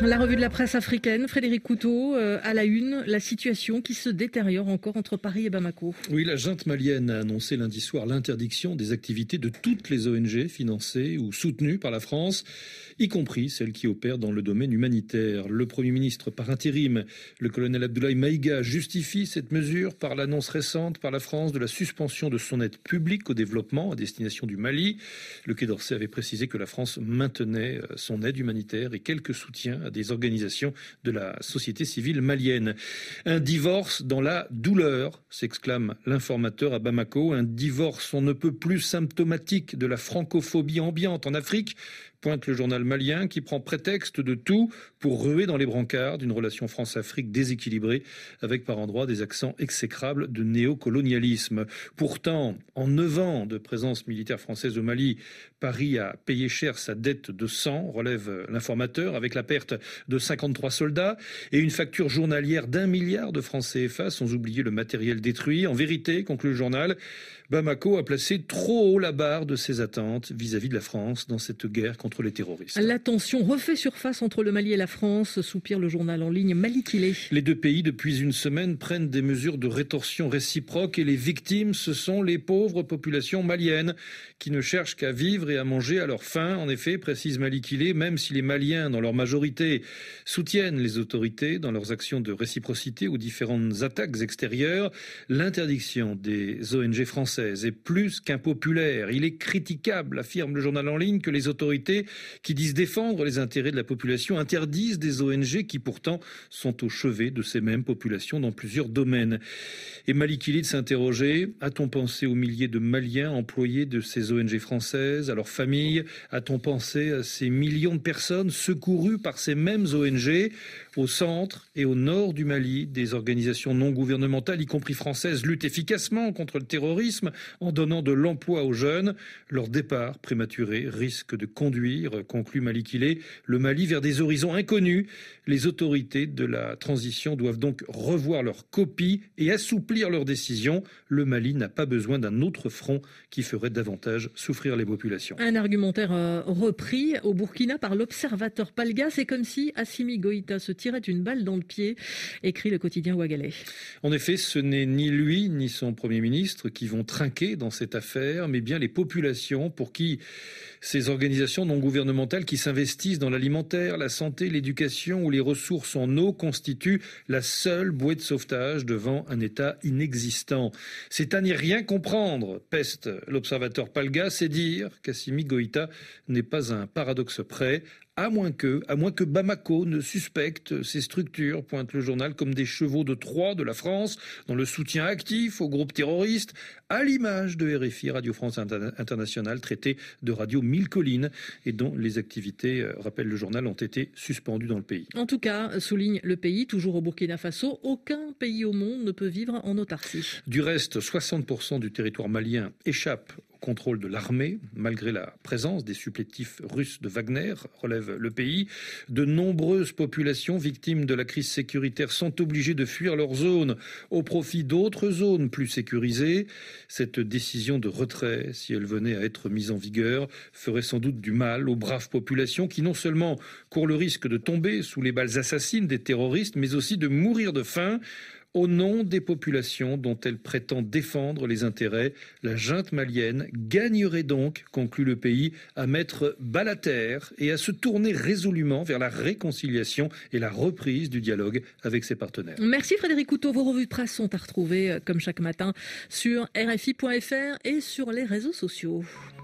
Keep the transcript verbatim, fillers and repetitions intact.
La revue de la presse africaine, Frédéric Couteau, euh, à la une, la situation qui se détériore encore entre Paris et Bamako. Oui, la junte malienne a annoncé lundi soir l'interdiction des activités de toutes les O N G financées ou soutenues par la France, y compris celles qui opèrent dans le domaine humanitaire. Le Premier ministre par intérim, le colonel Abdoulaye Maïga, justifie cette mesure par l'annonce récente par la France de la suspension de son aide publique au développement à destination du Mali. Le Quai d'Orsay avait précisé que la France maintenait son aide humanitaire et quelques soutiens à des organisations de la société civile malienne. Un divorce dans la douleur, s'exclame l'informateur à Bamako. Un divorce on ne peut plus symptomatique de la francophobie ambiante en Afrique, pointe le journal malien qui prend prétexte de tout pour ruer dans les brancards d'une relation France-Afrique déséquilibrée avec par endroits des accents exécrables de néocolonialisme. Pourtant, en neuf ans de présence militaire française au Mali, Paris a payé cher sa dette de sang, relève l'informateur, avec la perte de cinquante-trois soldats et une facture journalière d'un milliard de francs C F A, sans oublier le matériel détruit. En vérité, conclut le journal, Bamako a placé trop haut la barre de ses attentes vis-à-vis de la France dans cette guerre contre les terroristes. La tension refait surface entre le Mali et la France, soupire le journal en ligne Malikilé. Les deux pays, depuis une semaine, prennent des mesures de rétorsion réciproque et les victimes, ce sont les pauvres populations maliennes qui ne cherchent qu'à vivre et à manger à leur faim. En effet, précise Malikilé, même si les Maliens, dans leur majorité, soutiennent les autorités dans leurs actions de réciprocité ou différentes attaques extérieures, l'interdiction des O N G françaises est plus qu'impopulaire. Il est critiquable, affirme le journal en ligne, que les autorités qui disent défendre les intérêts de la population interdisent des O N G qui pourtant sont au chevet de ces mêmes populations dans plusieurs domaines. Et Malikilé s'interrogeait, a-t-on pensé aux milliers de Maliens employés de ces O N G françaises, à leurs familles? A-t-on pensé à ces millions de personnes secourues par ces mêmes O N G? Au centre et au nord du Mali, des organisations non gouvernementales, y compris françaises, luttent efficacement contre le terrorisme en donnant de l'emploi aux jeunes. Leur départ prématuré risque de conduire, conclut Malikilé, le Mali vers des horizons inconnus. Les autorités de la transition doivent donc revoir leur copie et assouplir leurs décisions. Le Mali n'a pas besoin d'un autre front qui ferait davantage souffrir les populations. Un argumentaire euh, repris au Burkina par l'observateur Palga. C'est comme si Assimi Goïta se tirait une balle dans le pied, écrit le quotidien ouagalais. En effet, ce n'est ni lui ni son Premier ministre qui vont trinquer dans cette affaire, mais bien les populations pour qui ces organisations non gouvernementales qui s'investissent dans l'alimentaire, la santé, l'éducation ou les ressources en eau constituent la seule bouée de sauvetage devant un État inexistant. C'est à n'y rien comprendre, peste l'observateur Palga, c'est dire qu'Assimi Goïta n'est pas un paradoxe près. À moins que, à moins que Bamako ne suspecte ces structures, pointe le journal, comme des chevaux de Troie de la France, dans le soutien actif aux groupes terroristes, à l'image de R F I, Radio France Internationale, traitée de Radio Mille Collines, et dont les activités, rappelle le journal, ont été suspendues dans le pays. En tout cas, souligne le pays, toujours au Burkina Faso, aucun pays au monde ne peut vivre en autarcie. Du reste, soixante pour cent du territoire malien échappe contrôle de l'armée, malgré la présence des supplétifs russes de Wagner, relève le pays. De nombreuses populations victimes de la crise sécuritaire sont obligées de fuir leur zone au profit d'autres zones plus sécurisées. Cette décision de retrait, si elle venait à être mise en vigueur, ferait sans doute du mal aux braves populations qui non seulement courent le risque de tomber sous les balles assassines des terroristes, mais aussi de mourir de faim. Au nom des populations dont elle prétend défendre les intérêts, la junte malienne gagnerait donc, conclut le pays, à mettre bas la terre et à se tourner résolument vers la réconciliation et la reprise du dialogue avec ses partenaires. Merci Frédéric Couteau. Vos revues de presse sont à retrouver, comme chaque matin, sur R F I point F R et sur les réseaux sociaux.